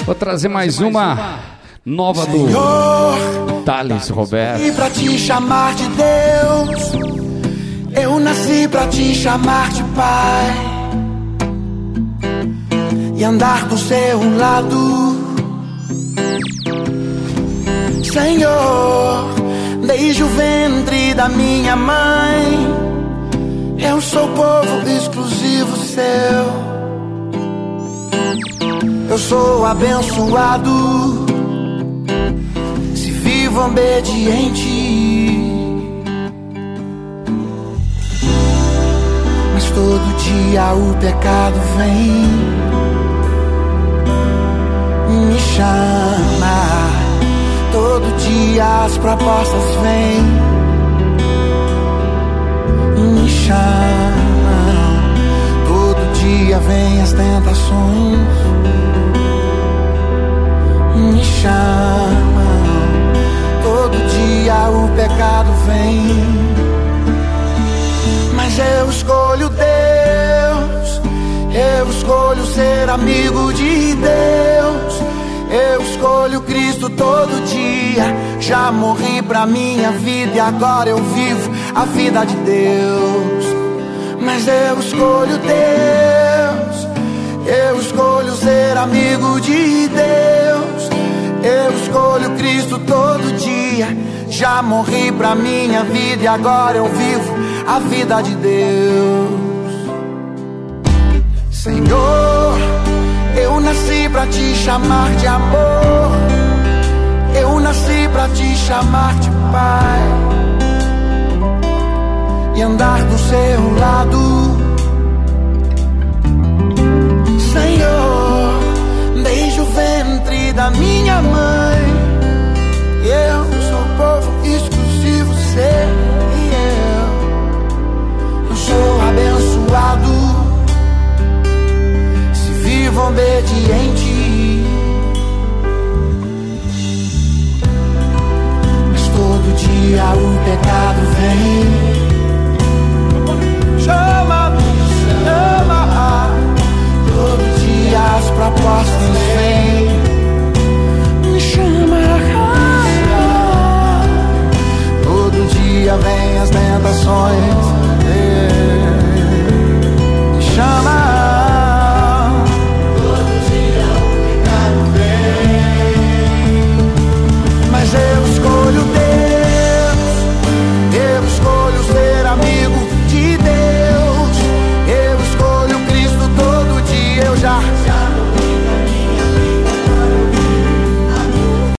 Vou trazer mais uma nova do Thales Roberto. E pra te chamar de Deus, eu nasci pra te chamar de Pai e andar do seu lado. Senhor, desde o ventre da minha mãe, eu sou povo exclusivo seu. Eu sou abençoado se vivo obediente, mas todo dia o pecado vem, me chama. Todo dia as propostas vêm, me chamam. Todo dia vem as tentações, me chamam. Todo dia o pecado vem, mas eu escolho Deus. Eu escolho ser amigo de Deus. Eu escolho Cristo todo dia. Já morri pra minha vida e agora eu vivo a vida de Deus. Mas eu escolho Deus. Eu escolho ser amigo de Deus. Eu escolho Cristo todo dia. Já morri pra minha vida e agora eu vivo a vida de Deus. Senhor, eu nasci pra te chamar de amor. Eu nasci pra te chamar de Pai e andar do seu lado. Senhor, desde o ventre da minha mãe, eu sou povo exclusivo seu. Eu sou abençoado, vivo obediente,